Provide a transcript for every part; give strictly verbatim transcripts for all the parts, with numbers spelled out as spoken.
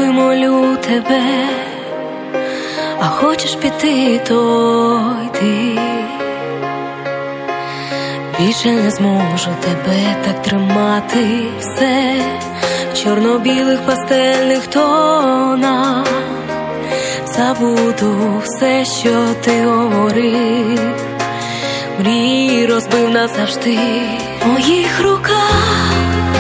молю тебе, а хочеш піти, то йди. Більше не зможу тебе так тримати, все в чорно-білих пастельних тонах. Забуду все, що ти говорив, мрії розбив назавжди. В моїх руках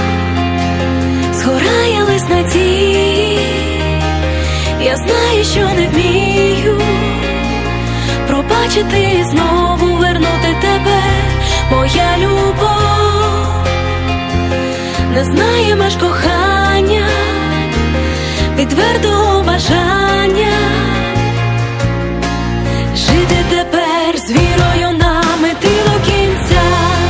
згорає лист надії. Я знаю, що не вмію пробачити і знову вернути тебе. Моя любов не знає меж кохання, відвертого бажання жити тепер з вірою на мети до кінця.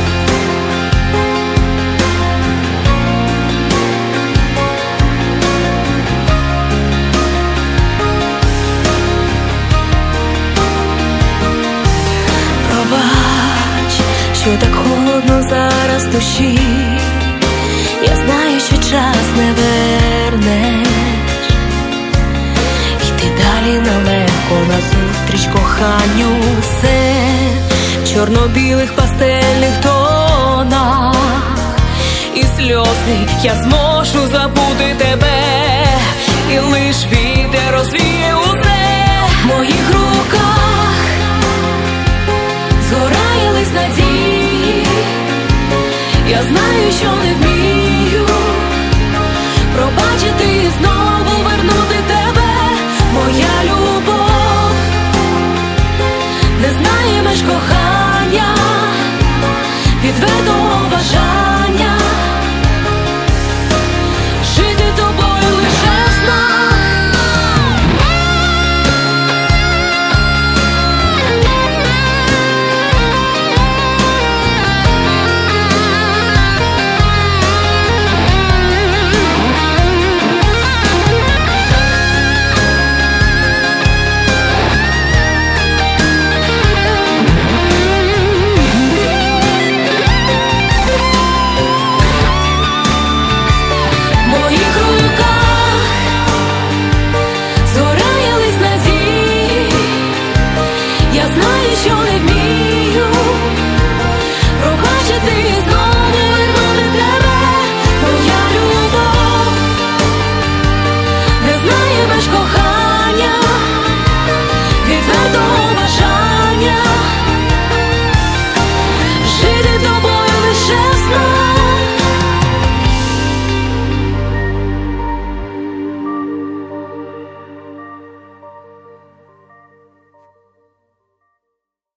Пробач, що так холодно зараз в душі. Я знаю, що час не вернеш. Йти далі нелегко назустріч коханню. Все в чорно-білих пастельних тонах. І сльози я зможу забути тебе, і лиш вітер розвіє усе. В моїх руках згорає лист надії. Я знаю, що не